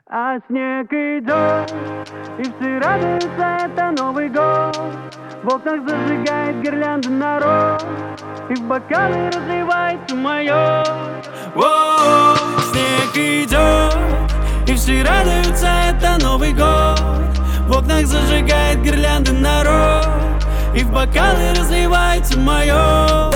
А снег идет, и все радуются, это Новый год. В окнах зажигает гирлянды народ, и в бокалы разливается майор. Воу, снег идет, и все радуются, это Новый год. В окнах зажигает гирлянды народ, и в бокалы разливается майор.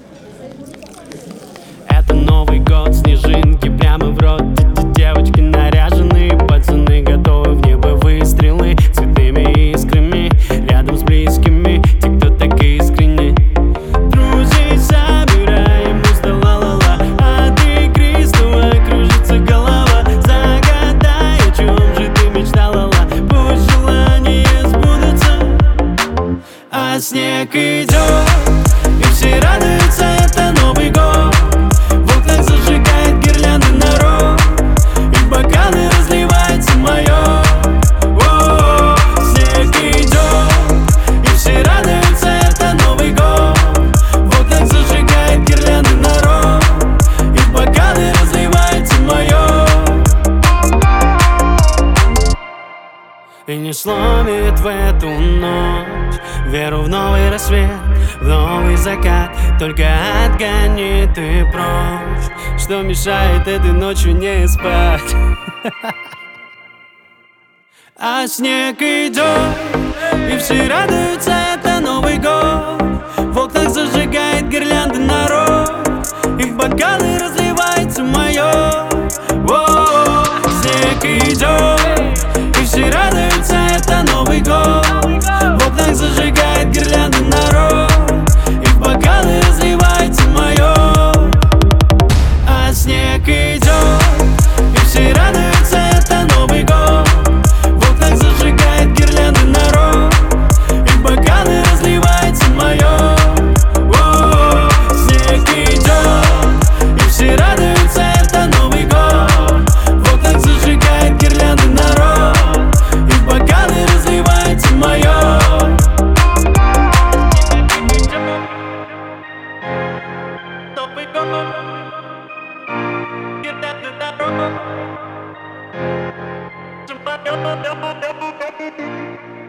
Это Новый год, снежинки прямо в рот. Девочки наряжены, пацаны готовы в небо выстрелы цветными искрами. Рядом с близкими, те, кто так искренне. Друзей собираем, ла-ла-ла. От игры снова кружится голова. Загадай, о чем же ты мечтала, ла. Пусть желания сбудутся. А снег идет, и все радуются, это Новый год. В окнах зажигает гирлянды народ, и в бокалы разливается майор. О, снег идет, и все радуются, это Новый год. В окнах зажигает гирлянды народ, и в бокалы разливается майор. И не сломит в эту ночь веру в новый рассвет, в новый закат. Только отгони ты прочь, что мешает этой ночью не спать. А снег идет, и все радуются, это Новый год. В окнах зажигает гирлянды народ, и в бокалы разливается майор. О, снег идет, и все радуются, это Новый год. В окнах зажигает гирлянды народ, и в бокалы разливается майор. А снег идет, и все радуются, это Новый год. В окнах зажигает гирлянды народ, и в бокалы разливается майор. О, снег идет, и все радуются, это Новый год. В окнах зажигает гирлянды народ, и в бокалы разливается майор. Новый год, гирлянды народ, майор.